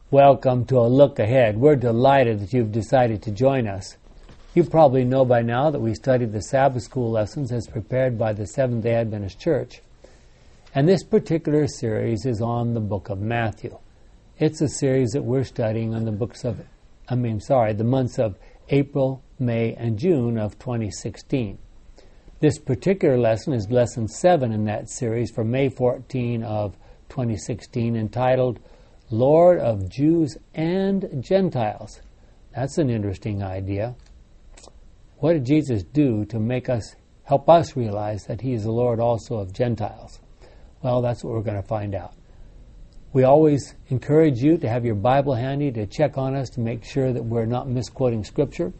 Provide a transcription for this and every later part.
Welcome to a look ahead. We're delighted that you've decided to join us. You probably know by now that we studied the Sabbath School lessons as prepared by the Seventh-day Adventist Church. And this particular series is on the book of Matthew. It's a series that we're studying on the months of April, May, and June of 2016. This particular lesson is lesson 7 in that series for May 14 of 2016, entitled Lord of Jews and Gentiles. That's an interesting idea. What did Jesus do to help us realize that He is the Lord also of Gentiles? Well, that's what we're going to find out. We always encourage you to have your Bible handy to check on us to make sure that we're not misquoting Scripture.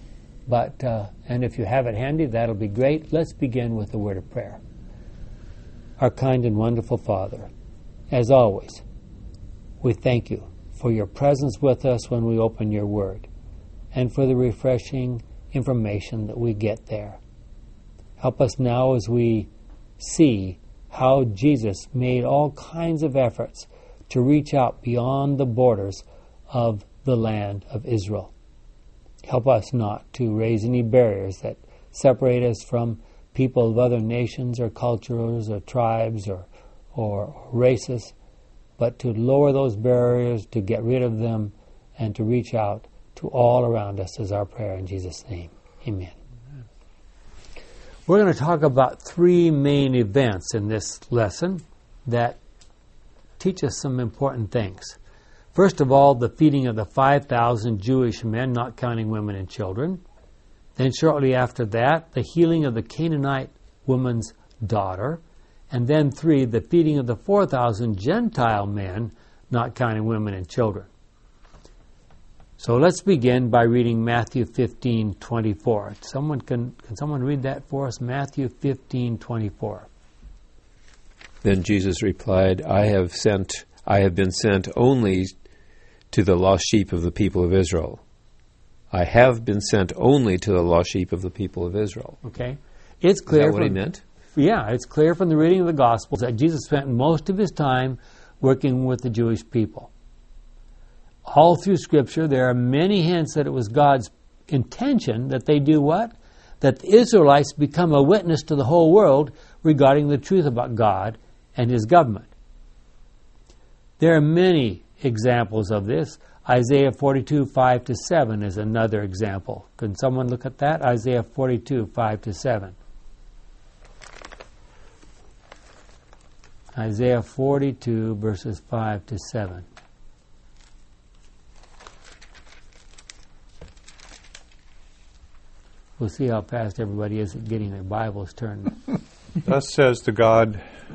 And if you have it handy, that'll be great. Let's begin with a word of prayer. Our kind and wonderful Father, as always, we thank you for your presence with us when we open your word and for the refreshing information that we get there. Help us now as we see how Jesus made all kinds of efforts to reach out beyond the borders of the land of Israel. Help us not to raise any barriers that separate us from people of other nations or cultures or tribes or races, but to lower those barriers, to get rid of them, and to reach out to all around us is our prayer in Jesus' name. Amen. We're going to talk about 3 main events in this lesson that teach us some important things. First of all, the feeding of the 5,000 Jewish men, not counting women and children. Then shortly after that, the healing of the Canaanite woman's daughter. And then 3, the feeding of the 4,000 Gentile men, not counting women and children. So let's begin by reading Matthew 15:24. Can someone read that for us? Matthew 15:24. Then Jesus replied, I have been sent only to the lost sheep of the people of Israel. I have been sent only to the lost sheep of the people of Israel. Okay. It's clear. Is that what he meant? Yeah, it's clear from the reading of the Gospels that Jesus spent most of his time working with the Jewish people. All through Scripture, there are many hints that it was God's intention that they do what? That the Israelites become a witness to the whole world regarding the truth about God and His government. There are many examples of this. Isaiah 42:5-7 is another example. Can someone look at that? Isaiah 42:5-7. Isaiah 42, verses 5-7. We'll see how fast everybody is at getting their Bibles turned. Thus says God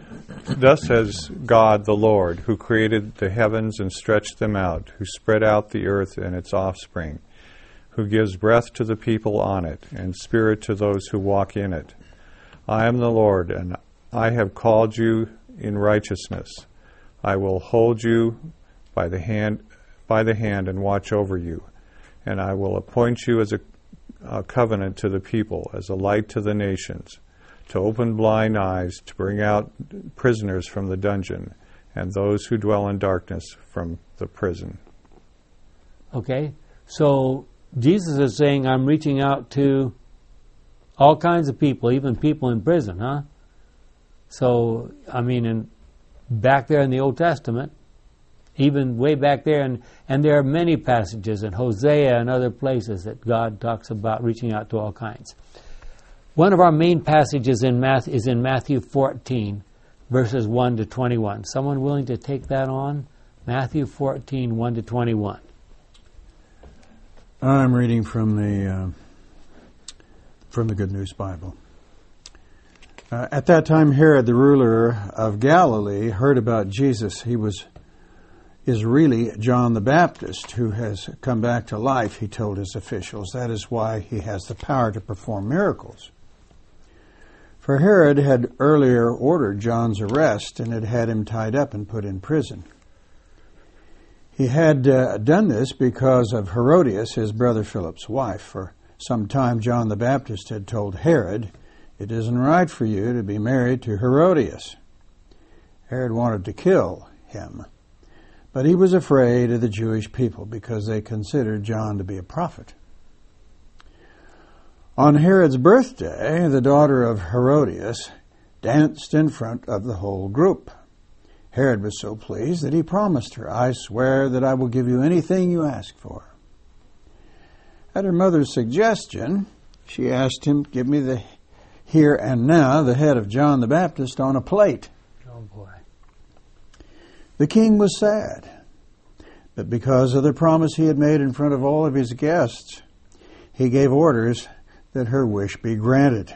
the Lord, who created the heavens and stretched them out, who spread out the earth and its offspring, who gives breath to the people on it, and spirit to those who walk in it. I am the Lord, and I have called you in righteousness. I will hold you by the hand and watch over you, and I will appoint you as a covenant to the people, as a light to the nations, to open blind eyes, to bring out prisoners from the dungeon, and those who dwell in darkness from the prison. Okay, so Jesus is saying, I'm reaching out to all kinds of people, even people in prison, huh? So, back there in the Old Testament, even way back there, and there are many passages in Hosea and other places that God talks about reaching out to all kinds. One of our main passages is in Matthew 14, verses 1-21. Someone willing to take that on? Matthew 14, 1-21. I'm reading from the Good News Bible. At that time, Herod, the ruler of Galilee, heard about Jesus. He is really John the Baptist who has come back to life, he told his officials. That is why he has the power to perform miracles. For Herod had earlier ordered John's arrest and had had him tied up and put in prison. He had done this because of Herodias, his brother Philip's wife. For some time, John the Baptist had told Herod, "It isn't right for you to be married to Herodias." Herod wanted to kill him. But he was afraid of the Jewish people because they considered John to be a prophet. On Herod's birthday, the daughter of Herodias danced in front of the whole group. Herod was so pleased that he promised her, "I swear that I will give you anything you ask for." At her mother's suggestion, she asked him, "Give me the here and now the head of John the Baptist on a plate." Oh boy. The king was sad, but because of the promise he had made in front of all of his guests, he gave orders that her wish be granted.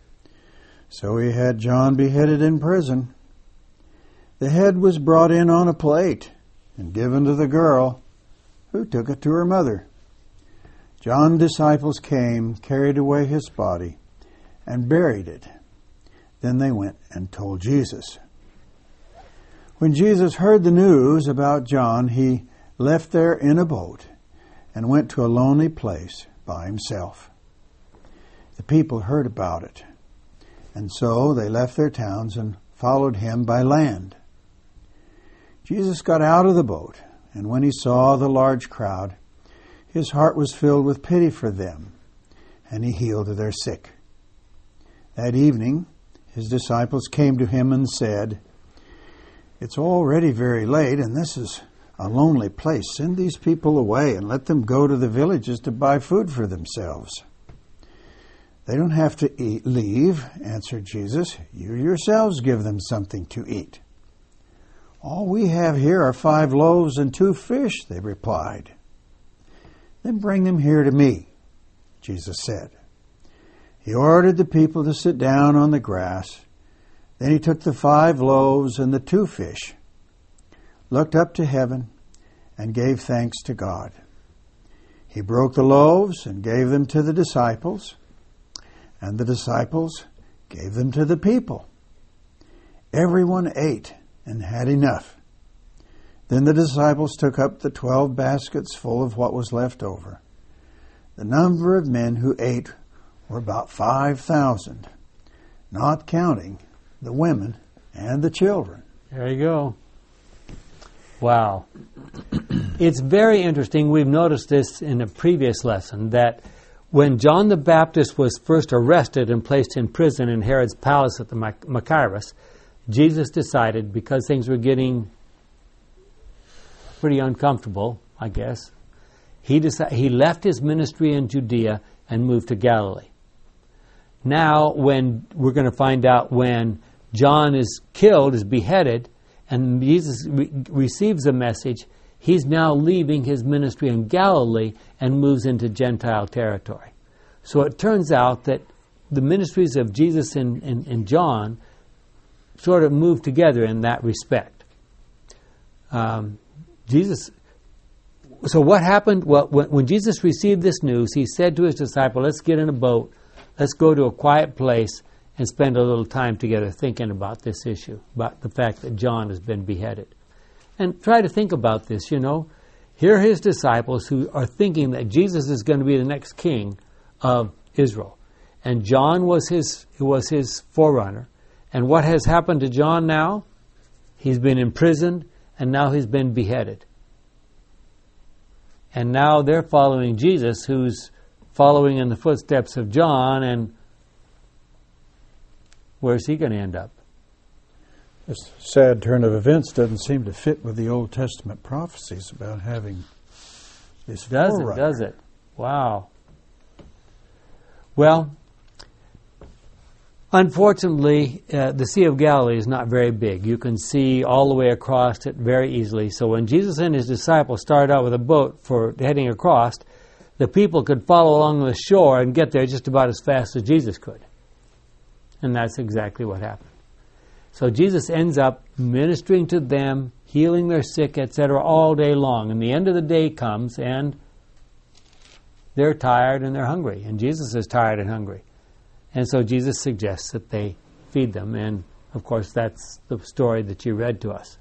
So he had John beheaded in prison. The head was brought in on a plate and given to the girl, who took it to her mother. John's disciples came, carried away his body, and buried it. Then they went and told Jesus. When Jesus heard the news about John, he left there in a boat and went to a lonely place by himself. The people heard about it, and so they left their towns and followed him by land. Jesus got out of the boat, and when he saw the large crowd, his heart was filled with pity for them, and he healed their sick. That evening, his disciples came to him and said, "It's already very late, and this is a lonely place. Send these people away and let them go to the villages to buy food for themselves." "They don't have to leave," answered Jesus. "You yourselves give them something to eat." "All we have here are 5 loaves and 2 fish," they replied. "Then bring them here to me," Jesus said. He ordered the people to sit down on the grass. Then he took the 5 loaves and the 2 fish, looked up to heaven, and gave thanks to God. He broke the loaves and gave them to the disciples, and the disciples gave them to the people. Everyone ate and had enough. Then the disciples took up the 12 baskets full of what was left over. The number of men who ate were about 5,000, not counting the women and the children. There you go. Wow. It's very interesting. We've noticed this in a previous lesson, that when John the Baptist was first arrested and placed in prison in Herod's palace at the Machaerus, Jesus decided, because things were getting pretty uncomfortable, I guess, he left his ministry in Judea and moved to Galilee. Now, when we're going to find out when John is killed, is beheaded, and Jesus receives a message, he's now leaving his ministry in Galilee and moves into Gentile territory. So it turns out that the ministries of Jesus and John sort of move together in that respect. So what happened? Well, when Jesus received this news, he said to his disciple, "Let's get in a boat, let's go to a quiet place and spend a little time together thinking about this issue, about the fact that John has been beheaded." And try to think about this, Here are his disciples who are thinking that Jesus is going to be the next king of Israel. And John was his forerunner. And what has happened to John now? He's been imprisoned, and now he's been beheaded. And now they're following Jesus, who's following in the footsteps of John, and where's he going to end up? This sad turn of events doesn't seem to fit with the Old Testament prophecies about having this forerunner. Does it? Wow. Well, unfortunately, the Sea of Galilee is not very big. You can see all the way across it very easily. So when Jesus and his disciples started out with a boat for heading across, the people could follow along the shore and get there just about as fast as Jesus could. And that's exactly what happened. So Jesus ends up ministering to them, healing their sick, etc., all day long. And the end of the day comes, and they're tired and they're hungry. And Jesus is tired and hungry. And so Jesus suggests that they feed them. And, of course, that's the story that you read to us.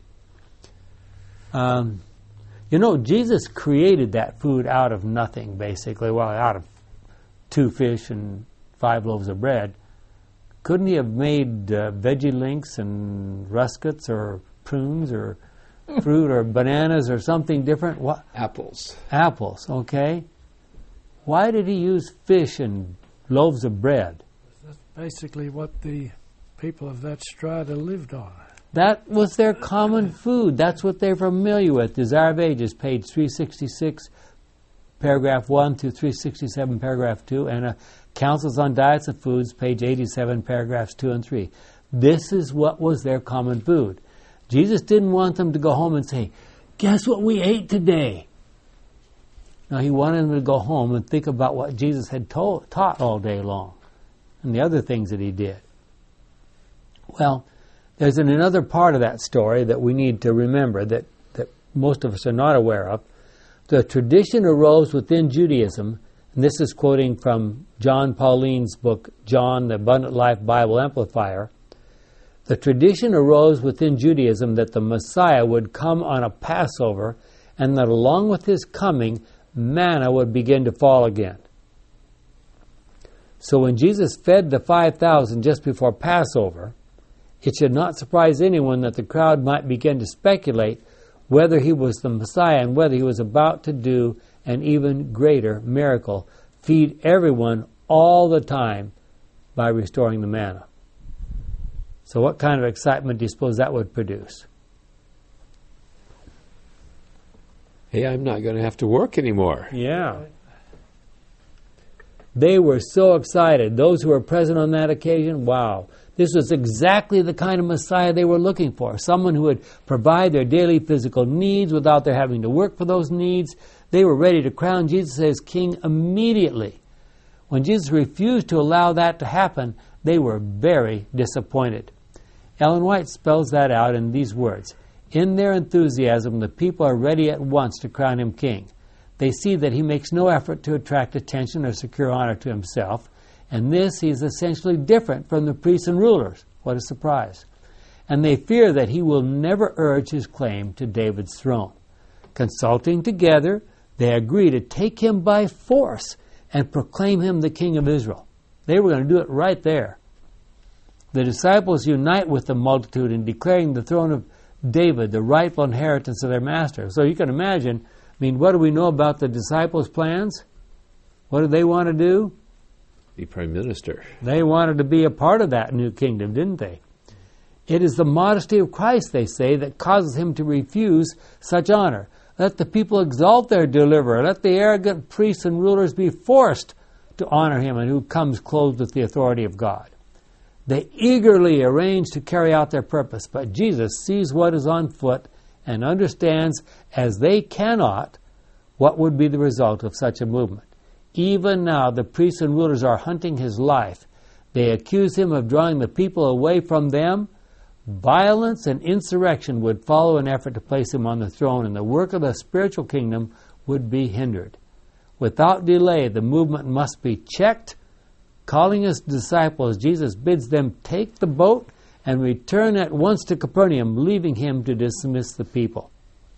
Jesus created that food out of nothing, basically. Well, out of 2 fish and 5 loaves of bread. Couldn't he have made veggie links and ruskets or prunes or fruit or bananas or something different? What? Apples. Apples, okay. Why did he use fish and loaves of bread? That's basically what the people of that strata lived on. That was their common food. That's what they're familiar with. Desire of Ages, page 366, paragraph 1 through 367, paragraph 2, and Counsels on Diets of Foods, page 87, paragraphs 2 and 3. This is what was their common food. Jesus didn't want them to go home and say, guess what we ate today? No, he wanted them to go home and think about what Jesus had taught all day long and the other things that he did. Well, there's another part of that story that we need to remember that most of us are not aware of. The tradition arose within Judaism, and this is quoting from John Pauline's book, John, the Abundant Life Bible Amplifier. The tradition arose within Judaism that the Messiah would come on a Passover, and that along with his coming, manna would begin to fall again. So when Jesus fed the 5,000 just before Passover, it should not surprise anyone that the crowd might begin to speculate whether he was the Messiah and whether he was about to do an even greater miracle, feed everyone all the time by restoring the manna. So what kind of excitement do you suppose that would produce? Hey, I'm not going to have to work anymore. Yeah. They were so excited. Those who were present on that occasion, wow. This was exactly the kind of Messiah they were looking for. Someone who would provide their daily physical needs without their having to work for those needs. They were ready to crown Jesus as king immediately. When Jesus refused to allow that to happen, they were very disappointed. Ellen White spells that out in these words. In their enthusiasm, the people are ready at once to crown him king. They see that he makes no effort to attract attention or secure honor to himself, and this he is essentially different from the priests and rulers. What a surprise. And they fear that he will never urge his claim to David's throne. Consulting together, they agree to take him by force and proclaim him the king of Israel. They were going to do it right there. The disciples unite with the multitude in declaring the throne of David the rightful inheritance of their master. So you can imagine, what do we know about the disciples' plans? What did they want to do? Be prime minister. They wanted to be a part of that new kingdom, didn't they? It is the modesty of Christ, they say, that causes him to refuse such honor. Let the people exalt their deliverer. Let the arrogant priests and rulers be forced to honor him, and who comes clothed with the authority of God. They eagerly arrange to carry out their purpose, but Jesus sees what is on foot and understands, as they cannot, what would be the result of such a movement. Even now, the priests and rulers are hunting his life. They accuse him of drawing the people away from them. Violence and insurrection would follow an effort to place him on the throne, and the work of the spiritual kingdom would be hindered. Without delay, the movement must be checked. Calling his disciples, Jesus bids them take the boat and return at once to Capernaum, leaving him to dismiss the people.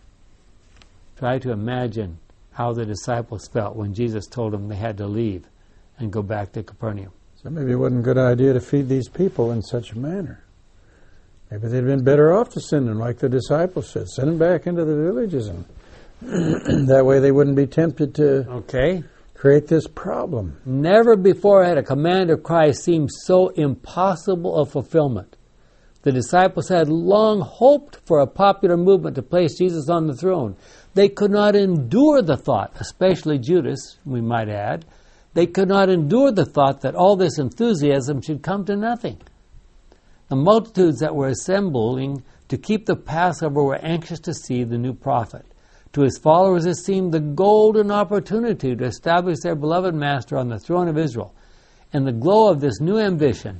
Try to imagine how the disciples felt when Jesus told them they had to leave and go back to Capernaum. So maybe it wasn't a good idea to feed these people in such a manner. Maybe they'd been better off to send them, like the disciples said. Send them back into the villages, and that way they wouldn't be tempted to create this problem. Never before had a command of Christ seemed so impossible of fulfillment. The disciples had long hoped for a popular movement to place Jesus on the throne. They could not endure the thought, especially Judas, we might add. They could not endure the thought that all this enthusiasm should come to nothing. The multitudes that were assembling to keep the Passover were anxious to see the new prophet. To his followers it seemed the golden opportunity to establish their beloved master on the throne of Israel. In the glow of this new ambition,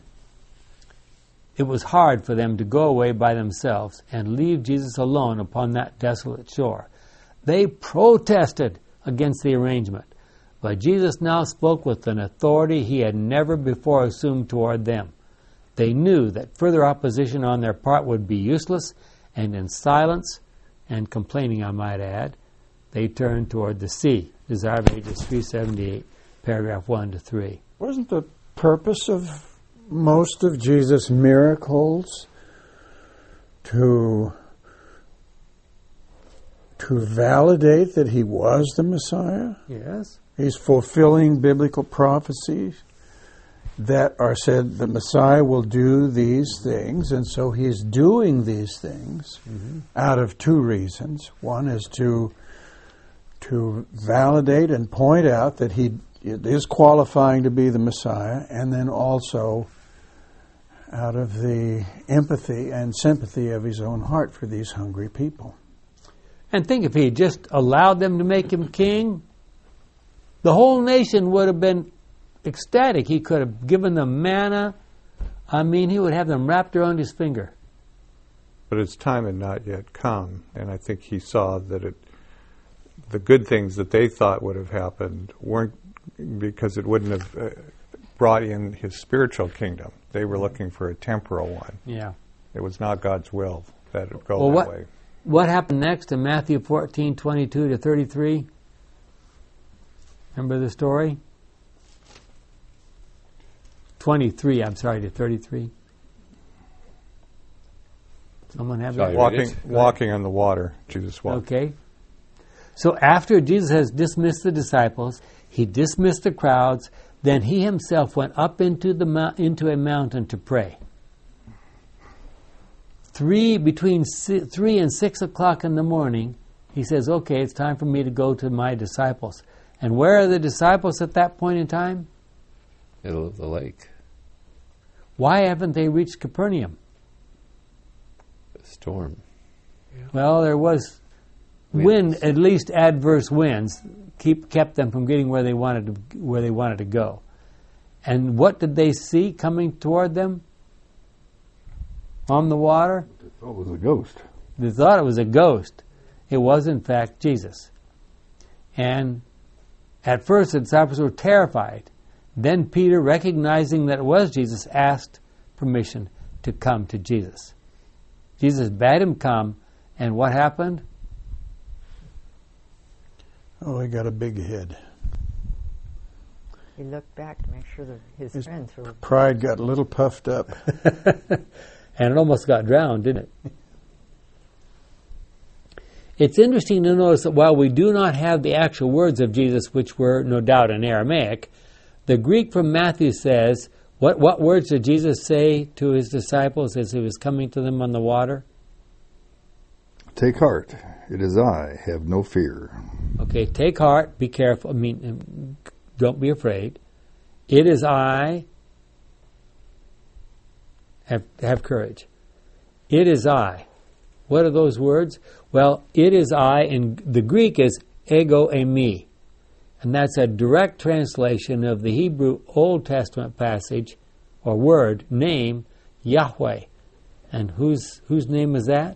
it was hard for them to go away by themselves and leave Jesus alone upon that desolate shore. They protested against the arrangement, but Jesus now spoke with an authority he had never before assumed toward them. They knew that further opposition on their part would be useless, and in silence and complaining, I might add, they turned toward the sea. Desire of Ages 378, paragraph 1 to 3. Wasn't the purpose of most of Jesus' miracles to to validate that he was the Messiah. Yes. He's fulfilling biblical prophecies that are said the Messiah will do these things, and so he's doing these things out of two reasons. One is to validate and point out that he is qualifying to be the Messiah, and then also out of the empathy and sympathy of his own heart for these hungry people. And think if he had just allowed them to make him king, the whole nation would have been ecstatic. He could have given them manna. I mean, he would have them wrapped around his finger. But its time had not yet come, and I think he saw that the good things that they thought would have happened weren't, because it wouldn't have brought in his spiritual kingdom. They were looking for a temporal one. Yeah. It was not God's will that it would go that way. What happened next in Matthew 14:22 to 33? Remember the story? 23, I'm sorry, to 33. Someone have that? Walking on the water, Jesus walked. Okay. So after Jesus has dismissed the disciples, he dismissed the crowds, then he himself went up into a mountain to pray. Between 3 and 6 o'clock in the morning, he says, okay, it's time for me to go to my disciples. And where are the disciples at that point in time? Middle of the lake. Why haven't they reached Capernaum? A storm. Yeah. Well, there was wind, at least adverse winds, kept them from getting where they wanted to go. And what did they see coming toward them on the water? They thought it was a ghost. They thought it was a ghost. It was, in fact, Jesus. And at first the disciples were terrified. Then Peter, recognizing that it was Jesus, asked permission to come to Jesus. Jesus bade him come, and what happened? Oh, he got a big head. He looked back to make sure that his friends were... Pride got a little puffed up. And it almost got drowned, didn't it? It's interesting to notice that while we do not have the actual words of Jesus, which were no doubt in Aramaic, the Greek from Matthew says, what words did Jesus say to his disciples as he was coming to them on the water? Take heart, it is I, have no fear. Okay, take heart, be careful, don't be afraid. It is I, have courage. It is I. What are those words? Well, it is I, in the Greek is ego eimi. And that's a direct translation of the Hebrew Old Testament passage, or word, name, Yahweh. And whose name is that?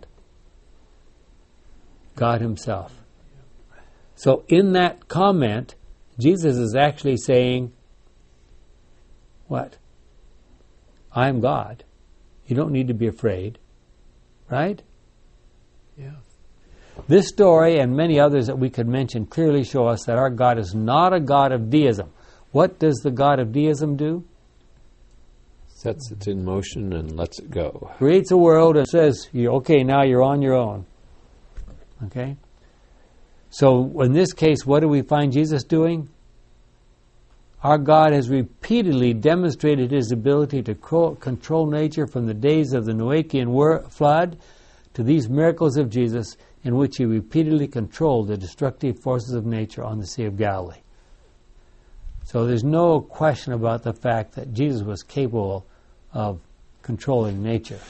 God himself. So in that comment, Jesus is actually saying, what? I am God. You don't need to be afraid. Right? Yeah. This story and many others that we could mention clearly show us that our God is not a God of deism. What does the God of deism do? Sets it in motion and lets it go. Creates a world and says, okay, now you're on your own. Okay? So in this case, what do we find Jesus doing? Our God has repeatedly demonstrated his ability to control nature from the days of the Noachian flood to these miracles of Jesus, in which he repeatedly controlled the destructive forces of nature on the Sea of Galilee. So there's no question about the fact that Jesus was capable of controlling nature.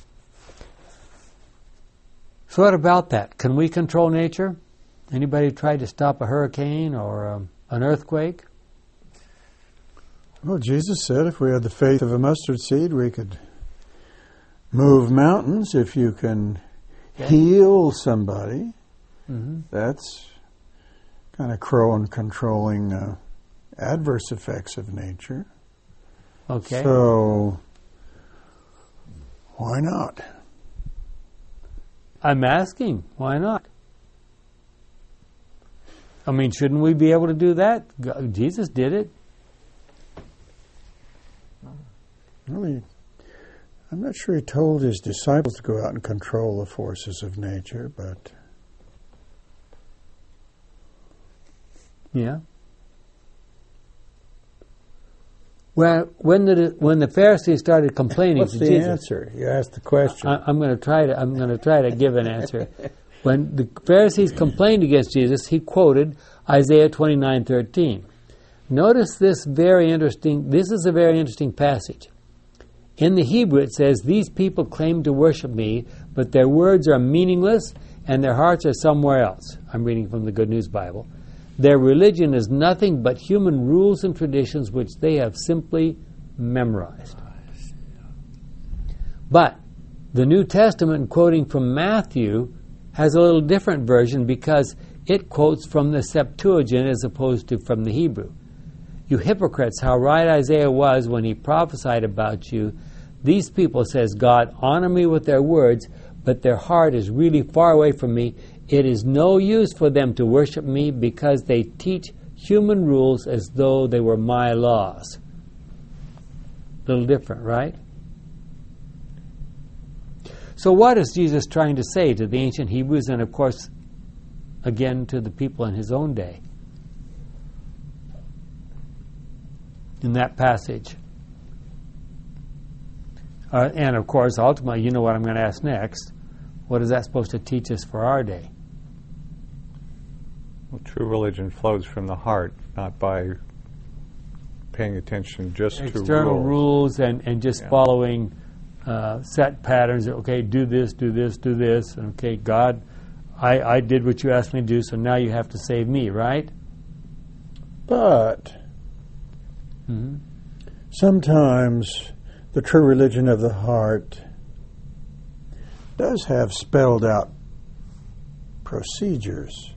So what about that? Can we control nature? Anybody tried to stop a hurricane or an earthquake? Well, Jesus said if we had the faith of a mustard seed, we could move mountains. If you can heal somebody, that's kind of controlling adverse effects of nature. Okay. So, why not? I'm asking, why not? I mean, shouldn't we be able to do that? Jesus did it. Really, I'm not sure he told his disciples to go out and control the forces of nature, but Yeah. Well, when the Pharisees started complaining What's to the Jesus, answer? You asked the question. I'm going to try to give an answer. When the Pharisees complained against Jesus, he quoted Isaiah 29:13. Notice this is a very interesting passage. In the Hebrew it says, "These people claim to worship me, but their words are meaningless and their hearts are somewhere else." I'm reading from the Good News Bible. "Their religion is nothing but human rules and traditions which they have simply memorized." But the New Testament, quoting from Matthew, has a little different version because it quotes from the Septuagint as opposed to from the Hebrew. "You hypocrites, how right Isaiah was when he prophesied about you. These people, says God, honor me with their words, but their heart is really far away from me. It is no use for them to worship me because they teach human rules as though they were my laws." A little different, right? So what is Jesus trying to say to the ancient Hebrews and, of course, again to the people in his own day in that passage? And, of course, ultimately, you know what I'm going to ask next. What is that supposed to teach us for our day? Well, true religion flows from the heart, not by paying attention just to external rules and just following set patterns. Okay, do this, do this, do this. Okay, God, I did what you asked me to do, so now you have to save me, right? But sometimes the true religion of the heart does have spelled out procedures.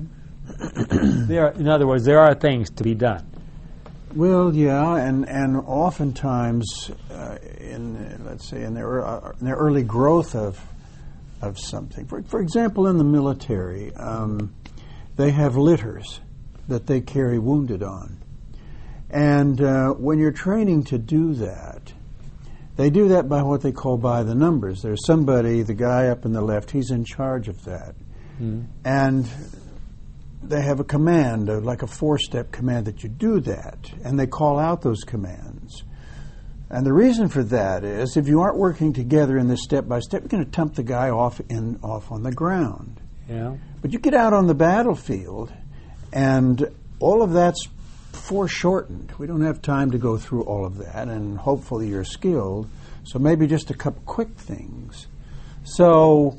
In other words, there are things to be done. Well, yeah, and oftentimes in the early growth of something. For example, in the military, they have litters that they carry wounded on, and when you're training to do that, they do that by what they call by the numbers. There's somebody, the guy up in the left, he's in charge of that, and they have a command, like a 4-step command that you do that, and they call out those commands. And the reason for that is if you aren't working together in this step-by-step, you're going to dump the guy off on the ground. Yeah. But you get out on the battlefield, and all of that's foreshortened. We don't have time to go through all of that, and hopefully you're skilled. So maybe just a couple quick things. So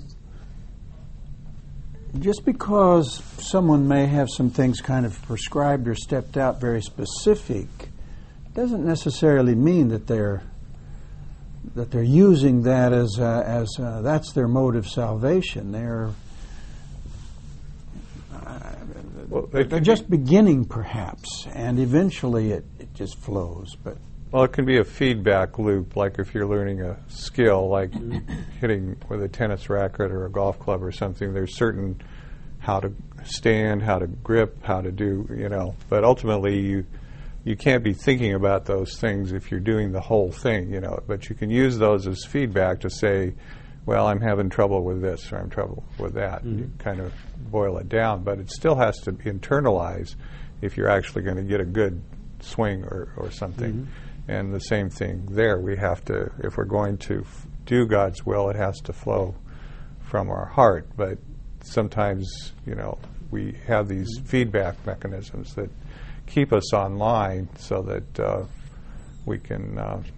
just because someone may have some things kind of prescribed or stepped out very specific doesn't necessarily mean that they're using that as that's their mode of salvation. They're just beginning, perhaps, and eventually it just flows. But well, it can be a feedback loop, like if you're learning a skill, like hitting with a tennis racket or a golf club or something. There's certain how to stand, how to grip, how to do, But ultimately, you can't be thinking about those things if you're doing the whole thing, But you can use those as feedback to say, well, I'm having trouble with this or I'm trouble with that. You kind of boil it down, but it still has to internalize if you're actually going to get a good swing or something. And the same thing there. We have to, if we're going to do God's will, it has to flow from our heart. But sometimes, we have these feedback mechanisms that keep us online so that we can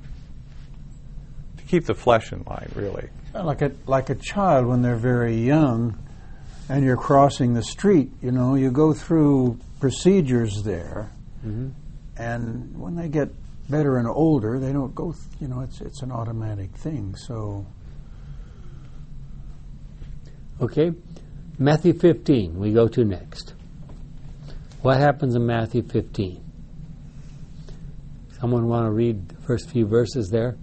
keep the flesh in line, really. Like a child when they're very young and you're crossing the street, you go through procedures there. And when they get better and older, they don't go, it's an automatic thing. So, okay, Matthew 15 we go to next. What happens in Matthew 15? Someone want to read the first few verses there?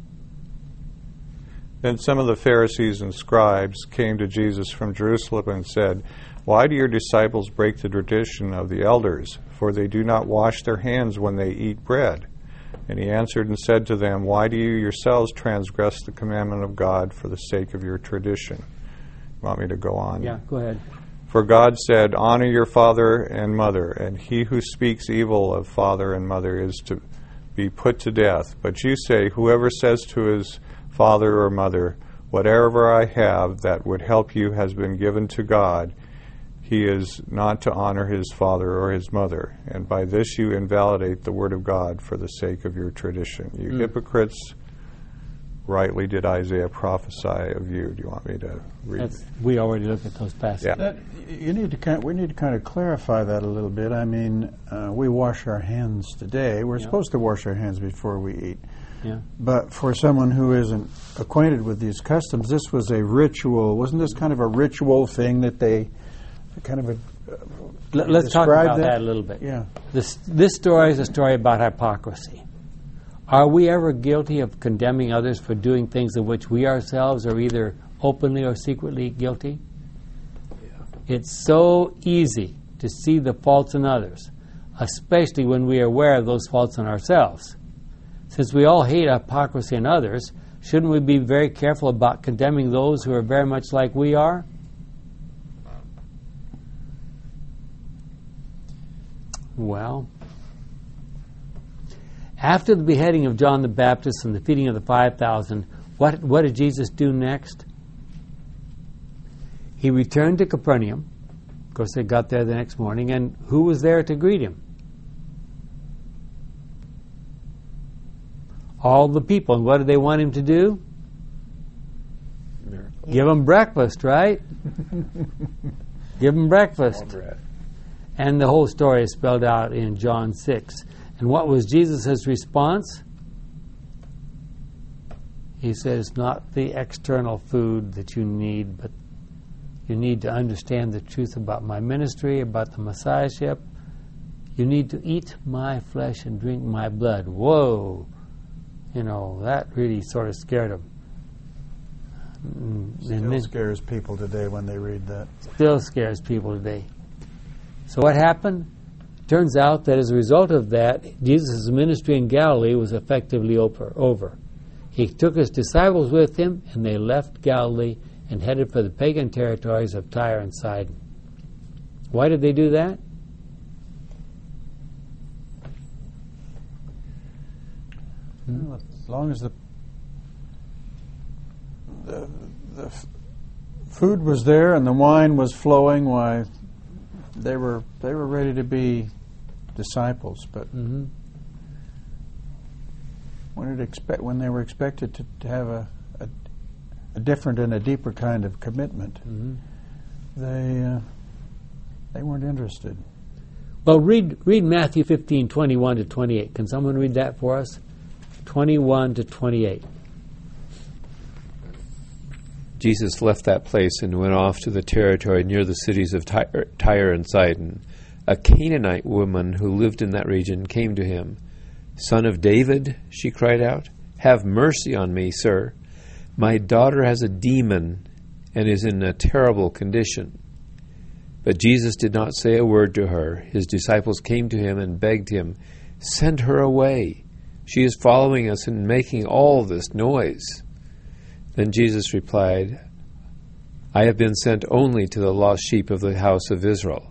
Then some of the Pharisees and scribes came to Jesus from Jerusalem and said, "Why do your disciples break the tradition of the elders? For they do not wash their hands when they eat bread." And he answered and said to them, "Why do you yourselves transgress the commandment of God for the sake of your tradition?" You want me to go on? Yeah, go ahead. For God said, honor your father and mother, and he who speaks evil of father and mother is to be put to death. But you say, whoever says to his father or mother, whatever I have that would help you has been given to God, he is not to honor his father or his mother. And by this you invalidate the word of God for the sake of your tradition. You hypocrites, rightly did Isaiah prophesy of you. Do you want me to read? We already looked at those passages. Yeah. We need to kind of clarify that a little bit. I mean, we wash our hands today. We're supposed to wash our hands before we eat. Yeah. But for someone who isn't acquainted with these customs, this was a ritual. Wasn't this kind of a ritual thing that they kind of Let's talk about that a little bit. Yeah. This story is a story about hypocrisy. Are we ever guilty of condemning others for doing things of which we ourselves are either openly or secretly guilty? Yeah. It's so easy to see the faults in others, especially when we are aware of those faults in ourselves. Since we all hate hypocrisy in others, shouldn't we be very careful about condemning those who are very much like we are? Well, after the beheading of John the Baptist and the feeding of the 5,000, what did Jesus do next? He returned to Capernaum. Of course, they got there the next morning, and who was there to greet him? All the people. And what did they want him to do? Miracle. Give them breakfast, right? Give them breakfast. And the whole story is spelled out in John 6. And what was Jesus' response? He says, not the external food that you need, but you need to understand the truth about my ministry, about the Messiahship. You need to eat my flesh and drink my blood. Whoa! You know, that really sort of scared him. Still scares people today when they read that. Still scares people today. So what happened? Turns out that as a result of that, Jesus' ministry in Galilee was effectively over. He took his disciples with him, and they left Galilee and headed for the pagan territories of Tyre and Sidon. Why did they do that? Well, as long as the food was there and the wine was flowing, why they were ready to be disciples. But when they were expected to have a different and a deeper kind of commitment, they weren't interested. Well, read Matthew 15:21 to 28. Can someone read that for us? 21 to 28. Jesus left that place and went off to the territory near the cities of Tyre and Sidon. A Canaanite woman who lived in that region came to him. "Son of David," she cried out, "have mercy on me, sir. My daughter has a demon and is in a terrible condition." But Jesus did not say a word to her. His disciples came to him and begged him, "Send her away. She is following us and making all this noise." Then Jesus replied, "I have been sent only to the lost sheep of the house of Israel."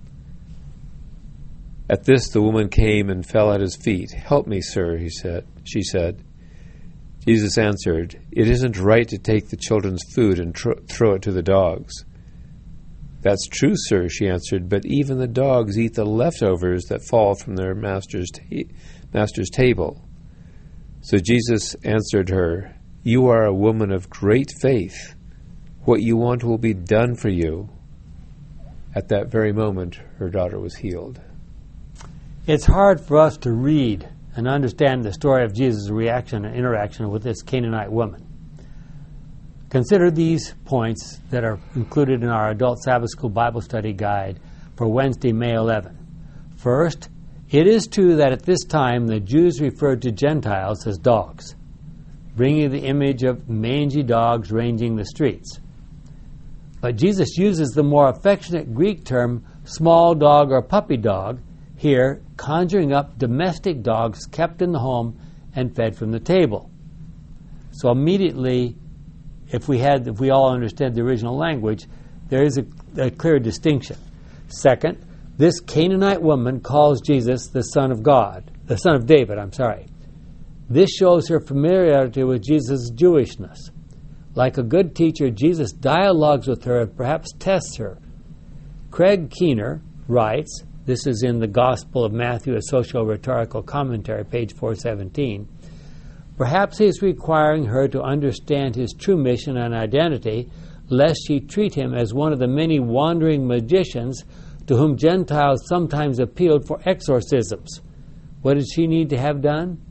At this the woman came and fell at his feet. "Help me, sir," she said. Jesus answered, "It isn't right to take the children's food and throw it to the dogs." "That's true, sir," she answered, "but even the dogs eat the leftovers that fall from their master's table." So Jesus answered her, "You are a woman of great faith. What you want will be done for you." At that very moment, her daughter was healed. It's hard for us to read and understand the story of Jesus' reaction and interaction with this Canaanite woman. Consider these points that are included in our Adult Sabbath School Bible Study Guide for Wednesday, May 11. First, it is true that at this time the Jews referred to Gentiles as dogs, bringing the image of mangy dogs ranging the streets. But Jesus uses the more affectionate Greek term small dog or puppy dog here, conjuring up domestic dogs kept in the home and fed from the table. So immediately, if we all understood the original language, There is a clear distinction. Second, this Canaanite woman calls Jesus the Son of God, the Son of David, This shows her familiarity with Jesus' Jewishness. Like a good teacher, Jesus dialogues with her and perhaps tests her. Craig Keener writes, this is in the Gospel of Matthew, a socio-rhetorical commentary, page 417, perhaps he is requiring her to understand his true mission and identity, lest she treat him as one of the many wandering magicians to whom Gentiles sometimes appealed for exorcisms. What did she need to have done?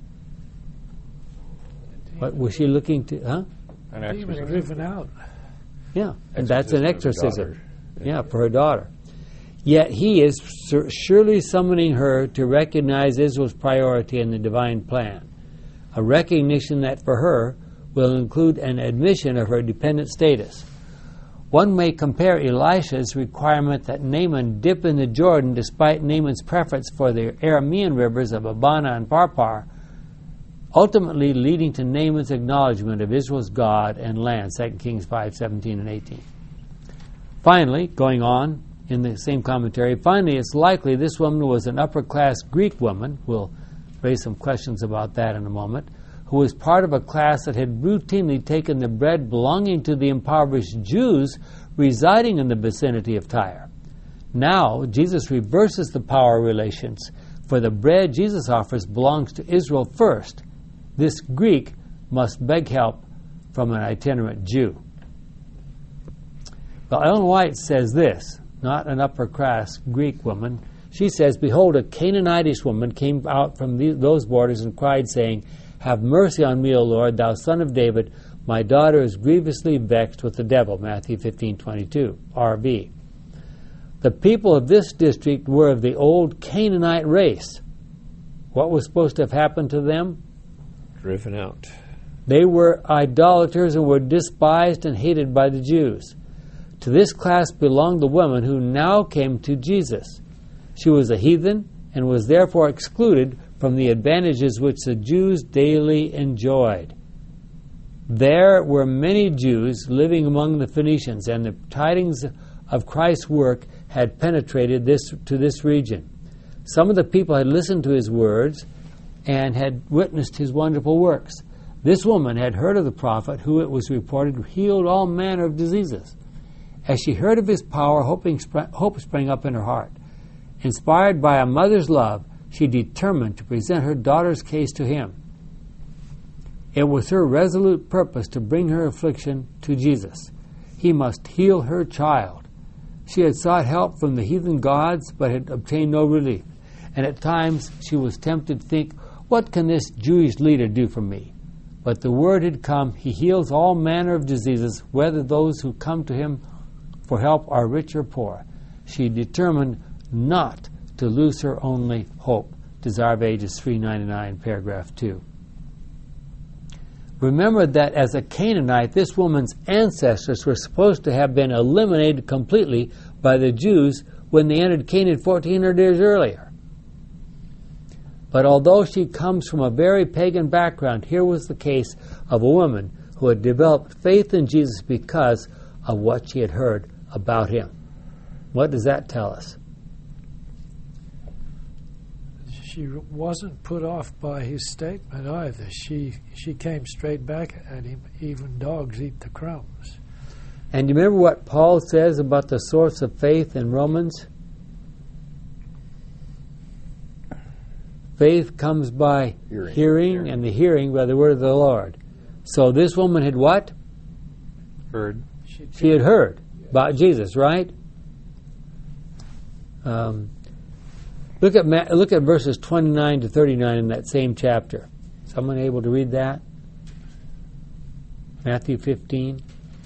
What was she looking to? An Demon exorcism. driven out. Yeah, and that's an Exorcism of exorcism. Yeah, for her daughter. Yet he is surely summoning her to recognize Israel's priority in the divine plan, a recognition that for her will include an admission of her dependent status. One may compare Elisha's requirement that Naaman dip in the Jordan despite Naaman's preference for the Aramean rivers of Abana and Pharpar, ultimately leading to Naaman's acknowledgement of Israel's God and land, 2 Kings 5:17 and 18. Finally, going on in the same commentary, finally it's likely this woman was an upper-class Greek woman, we'll raise some questions about that in a moment, who was part of a class that had routinely taken the bread belonging to the impoverished Jews residing in the vicinity of Tyre. Now, Jesus reverses the power relations, for the bread Jesus offers belongs to Israel first. This Greek must beg help from an itinerant Jew. Well, Ellen White says this, not an upper-class Greek woman. She says, "Behold, a Canaanitish woman came out from those borders and cried, saying, 'Have mercy on me, O Lord, thou Son of David. My daughter is grievously vexed with the devil.'" Matthew 15:22, RV. The people of this district were of the old Canaanite race. What was supposed to have happened to them? Driven out. They were idolaters and were despised and hated by the Jews. To this class belonged the woman who now came to Jesus. She was a heathen and was therefore excluded from the advantages which the Jews daily enjoyed. There were many Jews living among the Phoenicians, and the tidings of Christ's work had penetrated to this region. Some of the people had listened to his words and had witnessed his wonderful works. This woman had heard of the prophet who, it was reported, healed all manner of diseases. As she heard of his power, hope sprang up in her heart. Inspired by a mother's love, she determined to present her daughter's case to him. It was her resolute purpose to bring her affliction to Jesus. He must heal her child. She had sought help from the heathen gods, but had obtained no relief. And at times she was tempted to think, "What can this Jewish leader do for me?" But the word had come, he heals all manner of diseases, whether those who come to him for help are rich or poor. She determined not to lose her only hope. Desire of Ages 399, paragraph 2. Remember that as a Canaanite, this woman's ancestors were supposed to have been eliminated completely by the Jews when they entered Canaan 1400 years earlier. But although she comes from a very pagan background, here was the case of a woman who had developed faith in Jesus because of what she had heard about him. What does that tell us? She wasn't put off by his statement either. She came straight back at him. Even dogs eat the crumbs. And you remember what Paul says about the source of faith in Romans? Faith comes by hearing, and the hearing by the word of the Lord. So this woman had what? Heard. She had heard about Jesus, right? Look at verses 29 to 39 in that same chapter. Someone able to read that? Matthew 15.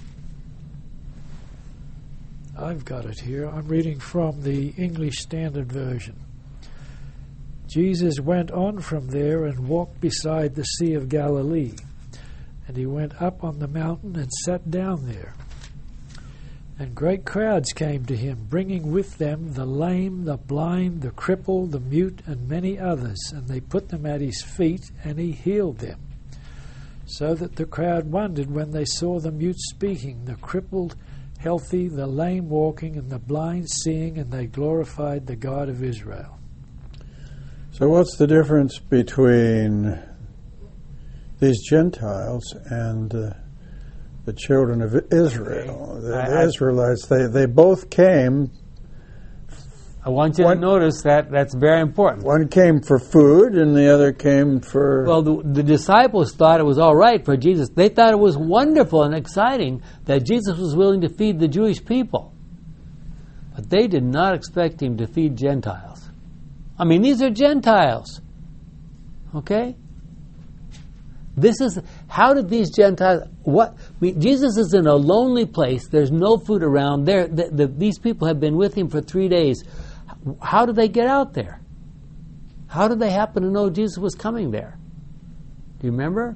I've got it here. I'm reading from the English Standard Version. Jesus went on from there and walked beside the Sea of Galilee. And he went up on the mountain and sat down there. And great crowds came to him, bringing with them the lame, the blind, the crippled, the mute, and many others. And they put them at his feet, and he healed them. So that the crowd wondered when they saw the mute speaking, the crippled healthy, the lame walking, and the blind seeing, and they glorified the God of Israel. So what's the difference between these Gentiles and the children of Israel? The Israelites, they both came. I want you to notice that that's very important. One came for food and the other came for... Well, the disciples thought it was all right for Jesus. They thought it was wonderful and exciting that Jesus was willing to feed the Jewish people. But they did not expect him to feed Gentiles. I mean, these are Gentiles. Okay? This is, how did these Gentiles, Jesus is in a lonely place. There's no food around. These people have been with him for 3 days. How did they get out there? How did they happen to know Jesus was coming there? Do you remember?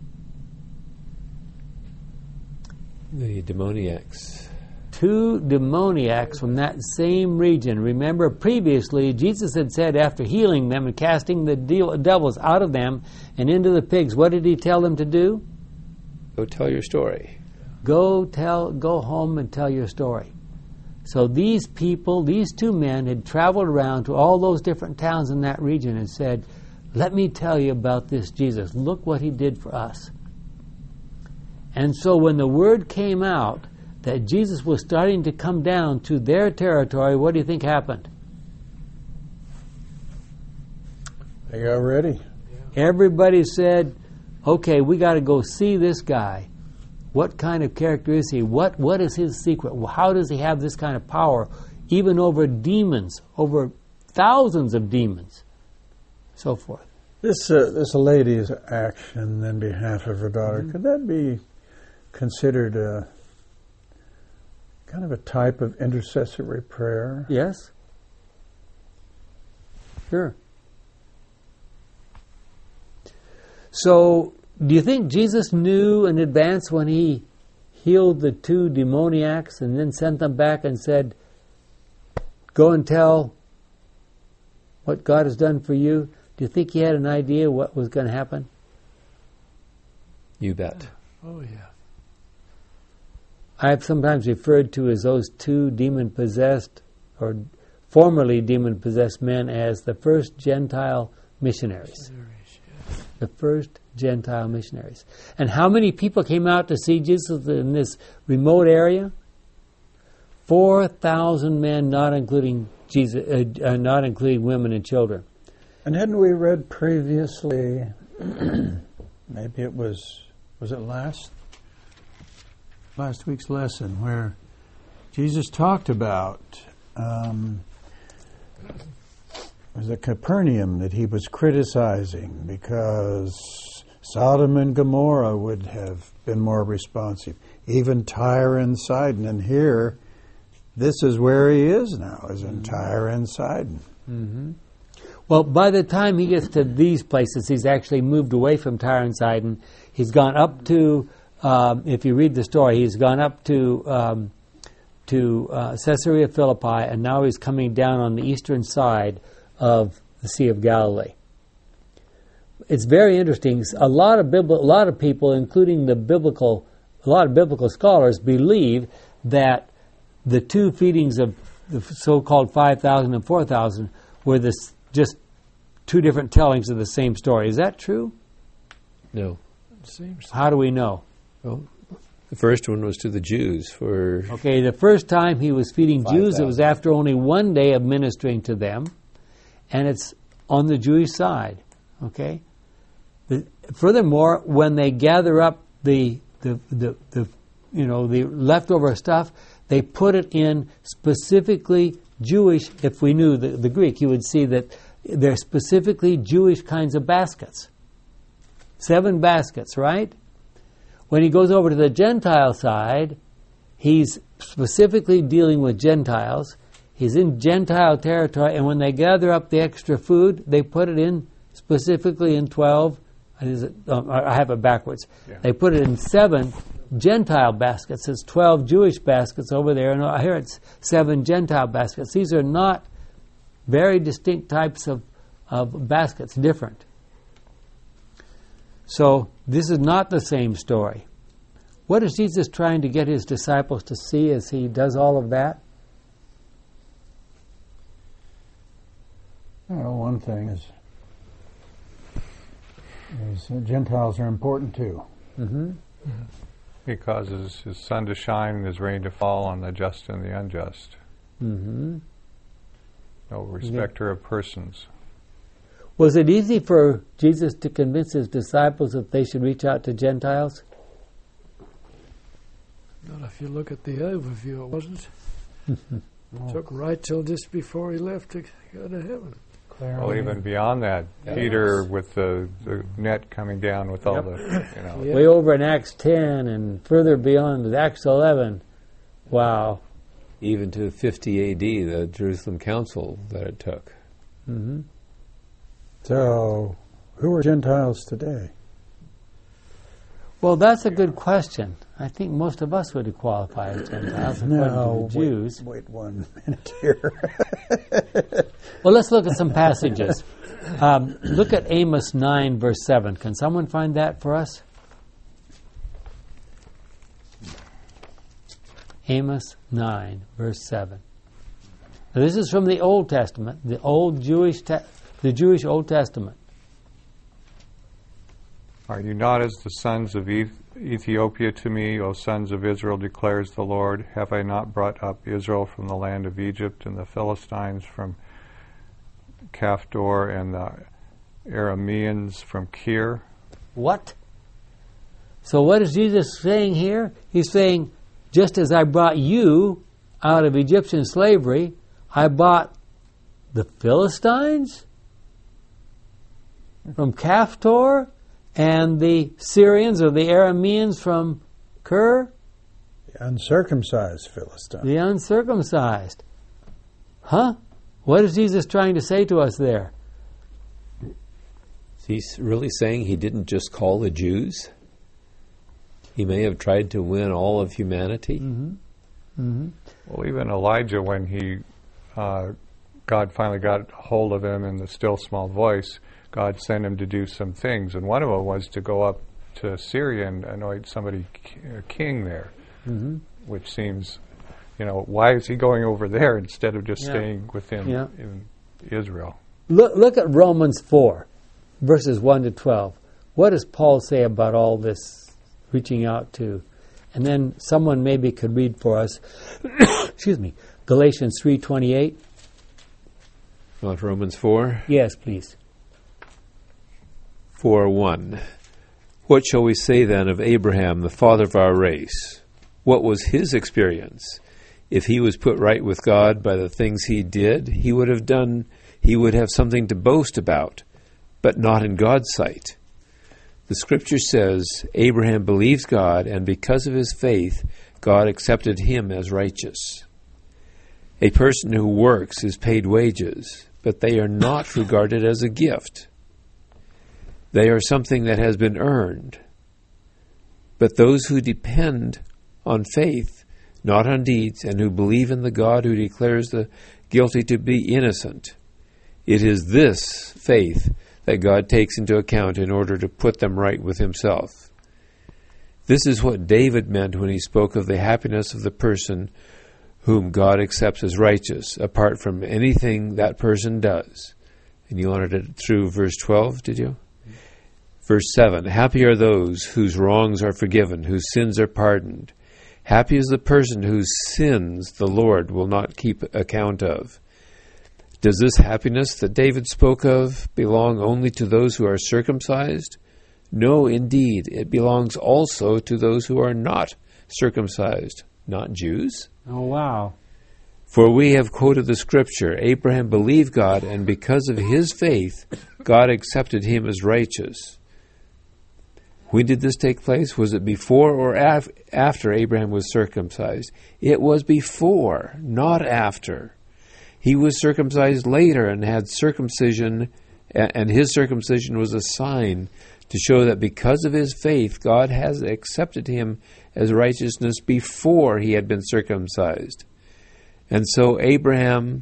The demoniacs. 2 demoniacs from that same region. Remember, previously, Jesus had said after healing them and casting the devils out of them and into the pigs, what did he tell them to do? Go tell your story. Go home and tell your story. So these people, these 2 men, had traveled around to all those different towns in that region and said, let me tell you about this Jesus. Look what he did for us. And so when the word came out that Jesus was starting to come down to their territory, what do you think happened? They got ready. Everybody said, okay, we got to go see this guy. What kind of character is he? What is his secret? How does he have this kind of power, even over demons, over thousands of demons, so forth? This lady's action in behalf of her daughter, could that be considered kind of a type of intercessory prayer? Yes. Sure. So, do you think Jesus knew in advance when he healed the 2 demoniacs and then sent them back and said, go and tell what God has done for you? Do you think he had an idea what was going to happen? You bet. Oh, yeah. I have sometimes referred to as those 2 demon-possessed or formerly demon-possessed men as the first Gentile missionaries. The first Gentile missionaries. And how many people came out to see Jesus in this remote area? 4,000 men, not including not including women and children. And hadn't we read previously? Maybe it was it last week's lesson where Jesus talked about was it Capernaum that he was criticizing because Sodom and Gomorrah would have been more responsive. Even Tyre and Sidon. And here, this is where he is now, is in Tyre and Sidon. Mm-hmm. Well, by the time he gets to these places, he's actually moved away from Tyre and Sidon. He's gone up to, if you read the story, he's gone up to Caesarea Philippi, and now he's coming down on the eastern side of the Sea of Galilee. It's very interesting. A lot of people, including a lot of biblical scholars, believe that the 2 feedings of the so-called 5,000 and 4,000 were just 2 different tellings of the same story. Is that true? No. It seems so. How do we know? Well, the first one was to the Jews for... Okay, the first time he was feeding 5,000. Jews, it was after only 1 day of ministering to them, and it's on the Jewish side. Okay. Furthermore, when they gather up the leftover stuff, they put it in specifically Jewish. If we knew the Greek, you would see that they're specifically Jewish kinds of baskets. 7 baskets, right? When he goes over to the Gentile side, he's specifically dealing with Gentiles. He's in Gentile territory, and when they gather up the extra food, they put it in specifically in 12. I have it backwards. Yeah. They put it in 7 Gentile baskets. It's 12 Jewish baskets over there, and here it's 7 Gentile baskets. These are not very distinct types of baskets, different. So this is not the same story. What is Jesus trying to get his disciples to see as he does all of that? Well, one thing is Gentiles are important too. Mm-hmm. He causes his sun to shine and his rain to fall on the just and the unjust. Mm-hmm. No respecter of persons. Was it easy for Jesus to convince his disciples that they should reach out to Gentiles? Not if you look at the overview, it wasn't. Took right till just before he left to go to heaven. Well, even beyond that, Peter with the net coming down with all the, Yeah. Way over in Acts 10 and further beyond Acts 11. Wow. Even to 50 A.D., the Jerusalem Council that it took. Mm-hmm. So, who are Gentiles today? Well, that's a good question. I think most of us would qualify as Gentiles according to the Jews. Wait 1 minute here. Well, let's look at some passages. Look at Amos 9, verse 7. Can someone find that for us? Amos 9, verse 7. Now, this is from the Old Testament, the Jewish Old Testament. Are you not as the sons of Ethiopia to me, O sons of Israel, declares the Lord? Have I not brought up Israel from the land of Egypt, and the Philistines from Caphtor, and the Arameans from Kir? What? So what is Jesus saying here? He's saying, just as I brought you out of Egyptian slavery, I brought the Philistines from Caphtor, and the Syrians or the Arameans from Kir? The uncircumcised Philistine. The uncircumcised. Huh? What is Jesus trying to say to us there? He's really saying he didn't just call the Jews. He may have tried to win all of humanity. Mm-hmm. Mm-hmm. Well, even Elijah, when he God finally got hold of him in the still small voice, God sent him to do some things, and one of them was to go up to Syria and anoint somebody king there, Mm-hmm. which seems, why is he going over there instead of just staying within in Israel? Look at Romans 4, verses 1 to 12. What does Paul say about all this reaching out to? And then someone maybe could read for us, excuse me, Galatians 3:28. Not Romans 4? Yes, please. 4:1. What shall we say then of Abraham, the father of our race? What was his experience? If he was put right with God by the things he did, he would have something to boast about, but not in God's sight. The scripture says, Abraham believed God, and because of his faith, God accepted him as righteous. A person who works is paid wages, but they are not regarded as a gift. They are something that has been earned. But those who depend on faith, not on deeds, and who believe in the God who declares the guilty to be innocent, it is this faith that God takes into account in order to put them right with himself. This is what David meant when he spoke of the happiness of the person whom God accepts as righteous, apart from anything that person does. And you wanted it through verse 12, did you? Verse 7, happy are those whose wrongs are forgiven, whose sins are pardoned. Happy is the person whose sins the Lord will not keep account of. Does this happiness that David spoke of belong only to those who are circumcised? No, indeed, it belongs also to those who are not circumcised, not Jews. Oh, wow. For we have quoted the scripture, Abraham believed God, and because of his faith, God accepted him as righteous. When did this take place? Was it before or after Abraham was circumcised? It was before, not after. He was circumcised later and had circumcision, and his circumcision was a sign to show that because of his faith, God has accepted him as righteousness before he had been circumcised. And so Abraham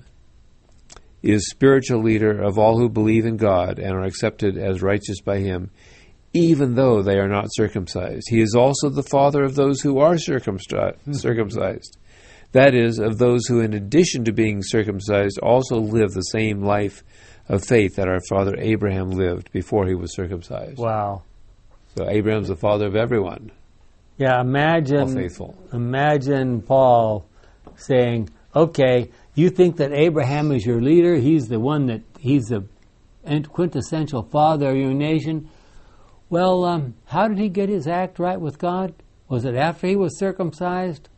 is spiritual leader of all who believe in God and are accepted as righteous by him, even though they are not circumcised. He is also the father of those who are circumcised. That is, of those who, in addition to being circumcised, also live the same life of faith that our father Abraham lived before he was circumcised. Wow. So Abraham's the father of everyone. Yeah, All faithful. Imagine Paul saying, okay, you think that Abraham is your leader, he's the quintessential father of your nation. Well, how did he get his act right with God? Was it after he was circumcised?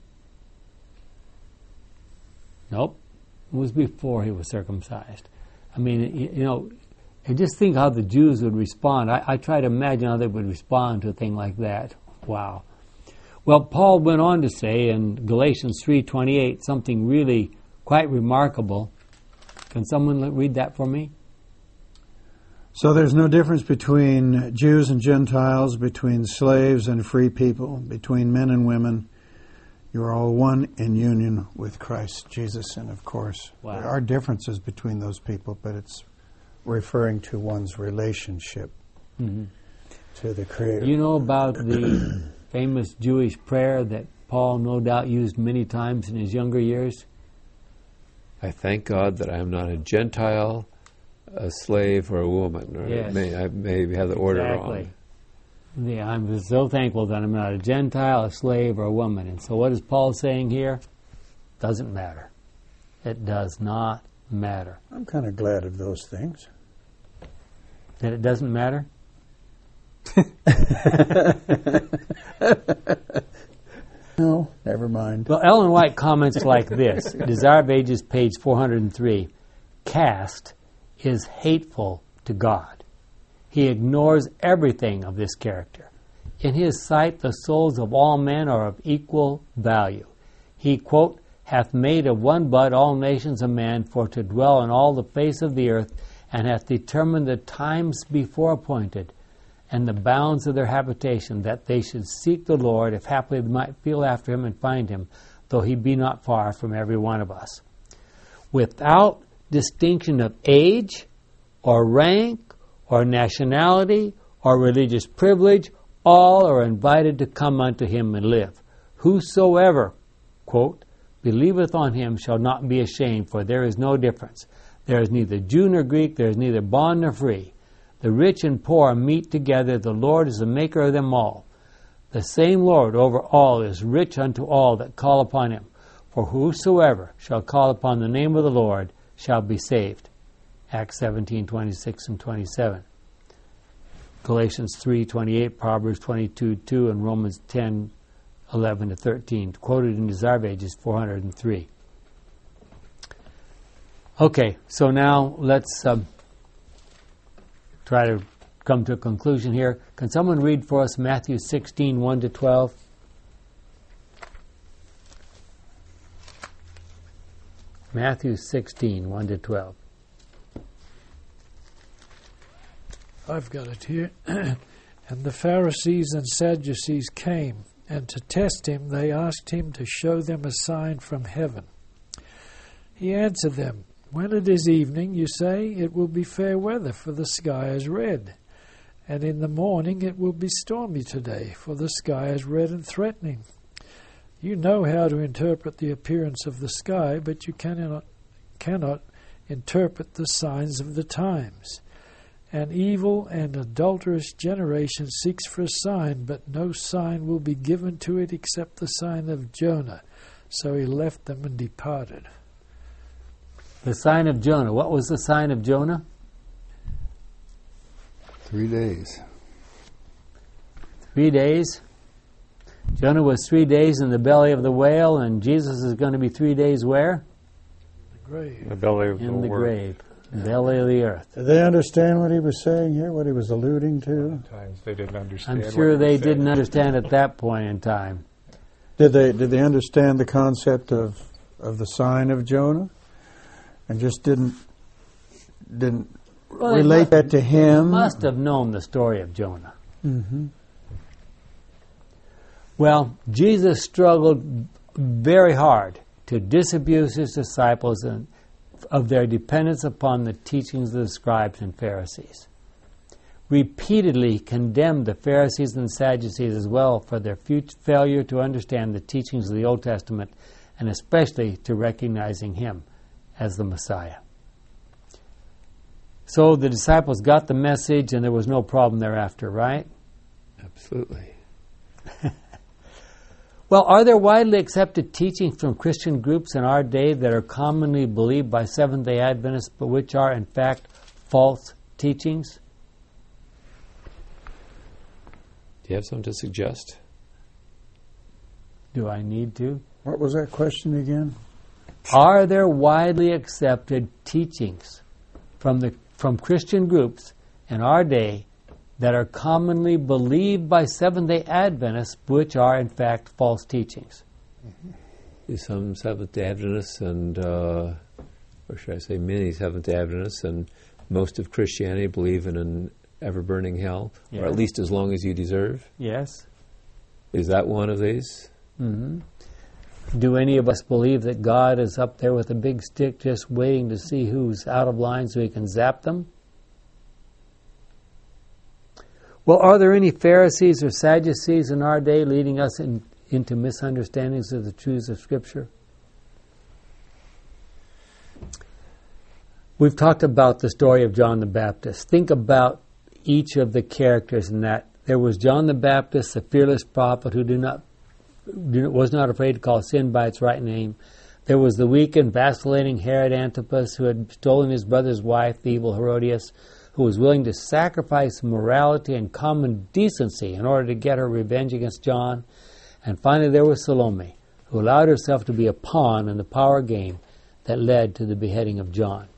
Nope. It was before he was circumcised. I mean, and just think how the Jews would respond. I try to imagine how they would respond to a thing like that. Wow. Well, Paul went on to say in Galatians 3:28 something really quite remarkable. Can someone read that for me? So there's no difference between Jews and Gentiles, between slaves and free people, between men and women. You are all one in union with Christ Jesus. And of course, Wow. there are differences between those people, but it's referring to one's relationship to the Creator. You know about the famous Jewish prayer that Paul no doubt used many times in his younger years? I thank God that I am not a Gentile, a slave, or a woman. Or Yes. I may have the order wrong. Yeah, I'm so thankful that I'm not a Gentile, a slave, or a woman. And so what is Paul saying here? Doesn't matter. It does not matter. I'm kind of glad of those things. That it doesn't matter? No, never mind. Well, Ellen White comments like this. Desire of Ages, page 403. Caste is hateful to God. He ignores everything of this character. In his sight, the souls of all men are of equal value. He, quote, hath made of one blood all nations of men for to dwell on all the face of the earth, and hath determined the times before appointed, and the bounds of their habitation, that they should seek the Lord, if haply they might feel after him and find him, though he be not far from every one of us. Without distinction of age, or rank, or nationality, or religious privilege, all are invited to come unto him and live. Whosoever, quote, believeth on him shall not be ashamed, for there is no difference. There is neither Jew nor Greek, there is neither bond nor free. The rich and poor meet together. The Lord is the maker of them all. The same Lord over all is rich unto all that call upon him. For whosoever shall call upon the name of the Lord shall be saved. Acts 17:26 and 27. Galatians 3:28, Proverbs 22:2, and Romans 10:11 to 13. Quoted in Desire of Ages 403. Okay, so now let's try to come to a conclusion here. Can someone read for us Matthew 16:1 to 12? Matthew 16:1 to 12. I've got it here. And the Pharisees and Sadducees came, and to test him they asked him to show them a sign from heaven. He answered them, when it is evening, you say, it will be fair weather, for the sky is red. And in the morning it will be stormy today, for the sky is red and threatening. You know how to interpret the appearance of the sky, but you cannot interpret the signs of the times. An evil and adulterous generation seeks for a sign, but no sign will be given to it except the sign of Jonah. So he left them and departed. The sign of Jonah. What was the sign of Jonah? 3 days. 3 days. Jonah was 3 days in the belly of the whale, and Jesus is going to be 3 days where? The grave. The belly of In the word. grave. Belly of the earth. Did they understand what he was saying here, what he was alluding to? Times they didn't understand. I'm sure what they he said. didn't understand at that point in time. Did they understand the concept of the sign of Jonah? And just didn't Well, they relate that to him? must have known the story of Jonah. Mm-hmm. Well, Jesus struggled very hard to disabuse his disciples of their dependence upon the teachings of the scribes and Pharisees. repeatedly condemned the Pharisees and Sadducees as well for their failure to understand the teachings of the Old Testament, and especially to recognizing him as the Messiah. So the disciples got the message, and there was no problem thereafter, right? Absolutely. Well, are there widely accepted teachings from Christian groups in our day that are commonly believed by Seventh-day Adventists, but which are in fact false teachings? Do you have something to suggest? Do I need to? What was that question again? Are there widely accepted teachings from Christian groups in our day that are commonly believed by Seventh-day Adventists, which are in fact false teachings? Some Seventh-day Adventists and, or should I say many Seventh-day Adventists and most of Christianity believe in an ever-burning hell, Yes. or at least as long as you deserve. Yes. Is that one of these? Mm-hmm. Do any of us believe that God is up there with a big stick just waiting to see who's out of line so he can zap them? Well, are there any Pharisees or Sadducees in our day leading us into misunderstandings of the truths of Scripture? We've talked about the story of John the Baptist. Think about each of the characters in that. There was John the Baptist, the fearless prophet who was not afraid to call sin by its right name. There was the weak and vacillating Herod Antipas, who had stolen his brother's wife, the evil Herodias, who was willing to sacrifice morality and common decency in order to get her revenge against John. And finally there was Salome, who allowed herself to be a pawn in the power game that led to the beheading of John.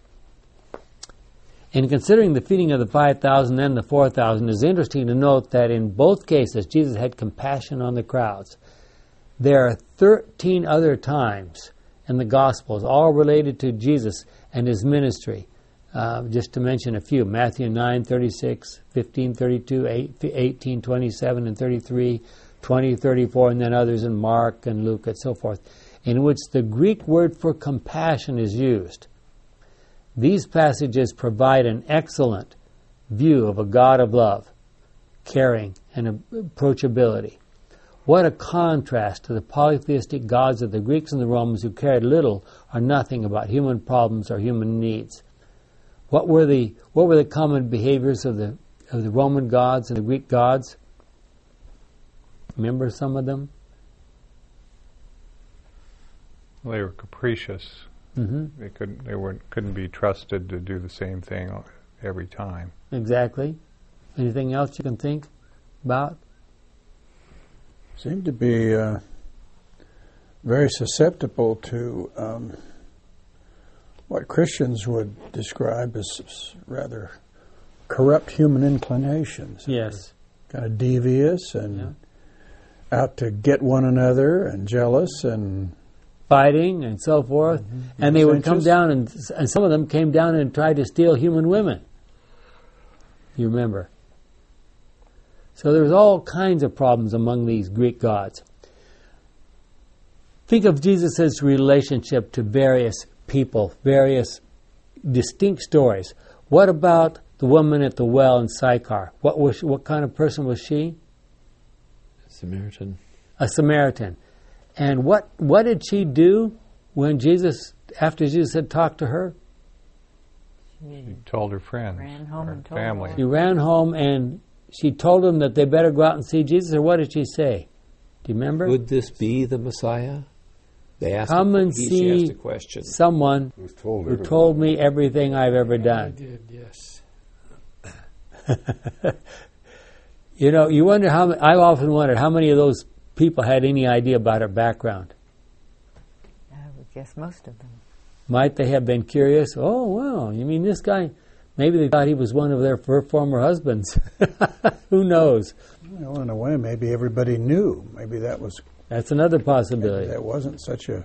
In considering the feeding of the 5,000 and the 4,000, it is interesting to note that in both cases Jesus had compassion on the crowds. There are 13 other times in the Gospels, all related to Jesus and his ministry. Just to mention a few: Matthew 9:36, 15:32, 18:27 and 33, 20:34, and then others in Mark and Luke and so forth, in which the Greek word for compassion is used. These passages provide an excellent view of a God of love, caring, and approachability. What a contrast to the polytheistic gods of the Greeks and the Romans, who cared little or nothing about human problems or human needs. What were the common behaviors of the Roman gods and the Greek gods? Remember some of them? Well, they were capricious. Mm-hmm. They couldn't be trusted to do the same thing every time. Exactly. Anything else you can think about? Seemed to be very susceptible to what Christians would describe as rather corrupt human inclinations. Yes. Kind of devious and out to get one another and jealous and fighting and so forth. Mm-hmm. And they would come down, and some of them came down and tried to steal human women. You remember. So there's all kinds of problems among these Greek gods. Think of Jesus' relationship to various people, various distinct stories. What about the woman at the well in Sychar? What kind of person was she? Samaritan. A Samaritan. And what did she do when after Jesus had talked to her? She told her friends, Ran home her and told family. She ran home and she told them that they better go out and see Jesus, or what did she say? Do you remember? Would this be the Messiah? They asked. Come and she see asked a question. someone who told me everything I've ever I done. did, yes. You wonder I've often wondered how many of those people had any idea about her background. I would guess most of them. Might they have been curious? Oh, wow, you mean this guy? Maybe they thought he was one of their former husbands. Who knows? Well, in a way, maybe everybody knew. Maybe That's another possibility. that wasn't such a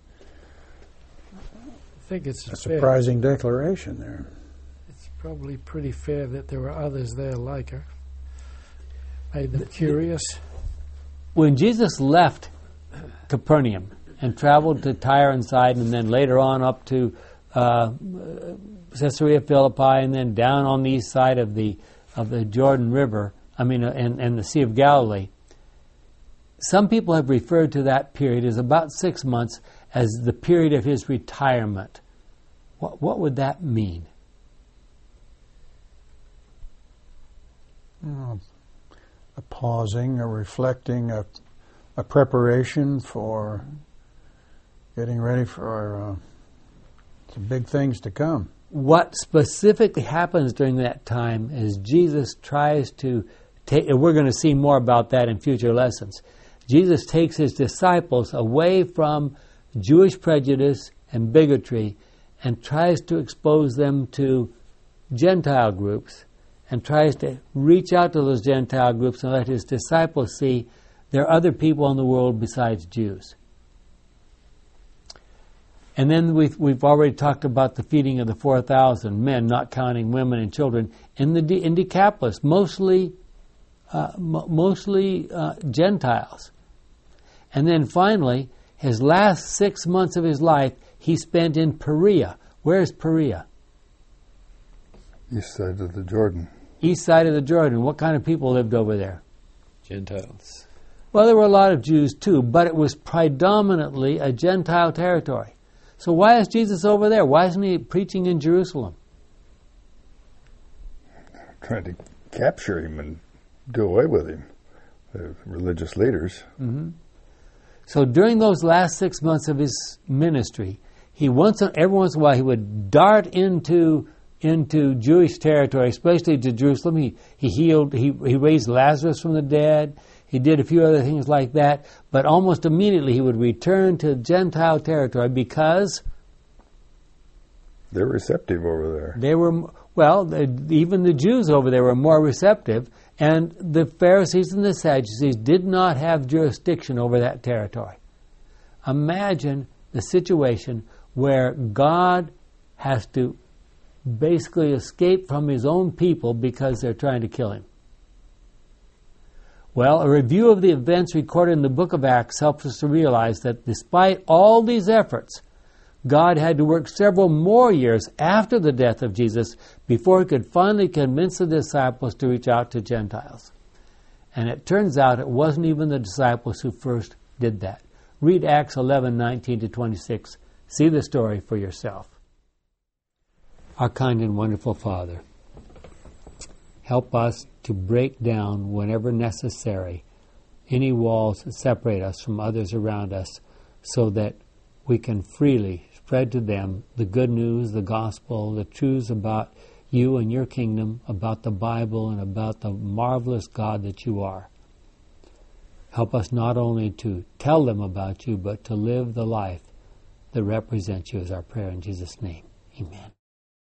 I think it's fair. surprising declaration there. It's probably pretty fair that there were others there like her. Made them curious. When Jesus left Capernaum and traveled to Tyre and Sidon, and then later on up to Caesarea Philippi, and then down on the east side of the Jordan River, and the Sea of Galilee, some people have referred to that period as about 6 months as the period of his retirement. What would that mean? A pausing, a reflecting, a preparation for getting ready for some big things to come. What specifically happens during that time is Jesus tries to take, and we're going to see more about that in future lessons, Jesus takes his disciples away from Jewish prejudice and bigotry and tries to expose them to Gentile groups and tries to reach out to those Gentile groups and let his disciples see there are other people in the world besides Jews. And then we've already talked about the feeding of the 4,000 men, not counting women and children, in Decapolis, mostly Gentiles. And then finally, his last 6 months of his life, he spent in Perea. Where is Perea? East side of the Jordan. East side of the Jordan. What kind of people lived over there? Gentiles. Well, there were a lot of Jews too, but it was predominantly a Gentile territory. So why is Jesus over there? Why isn't he preaching in Jerusalem? Trying to capture him and do away with him, the religious leaders. Mm-hmm. So during those last 6 months of his ministry, every once in a while he would dart into Jewish territory, especially to Jerusalem. He healed, he raised Lazarus from the dead. He did a few other things like that, but almost immediately he would return to Gentile territory because they're receptive over there. They were, even the Jews over there were more receptive, and the Pharisees and the Sadducees did not have jurisdiction over that territory. Imagine the situation where God has to basically escape from his own people because they're trying to kill him. Well, a review of the events recorded in the book of Acts helps us to realize that despite all these efforts, God had to work several more years after the death of Jesus before he could finally convince the disciples to reach out to Gentiles. And it turns out it wasn't even the disciples who first did that. Read Acts 11:19-26. See the story for yourself. Our kind and wonderful Father, help us to break down, whenever necessary, any walls that separate us from others around us so that we can freely spread to them the good news, the gospel, the truths about you and your kingdom, about the Bible, and about the marvelous God that you are. Help us not only to tell them about you, but to live the life that represents you, is our prayer in Jesus' name. Amen.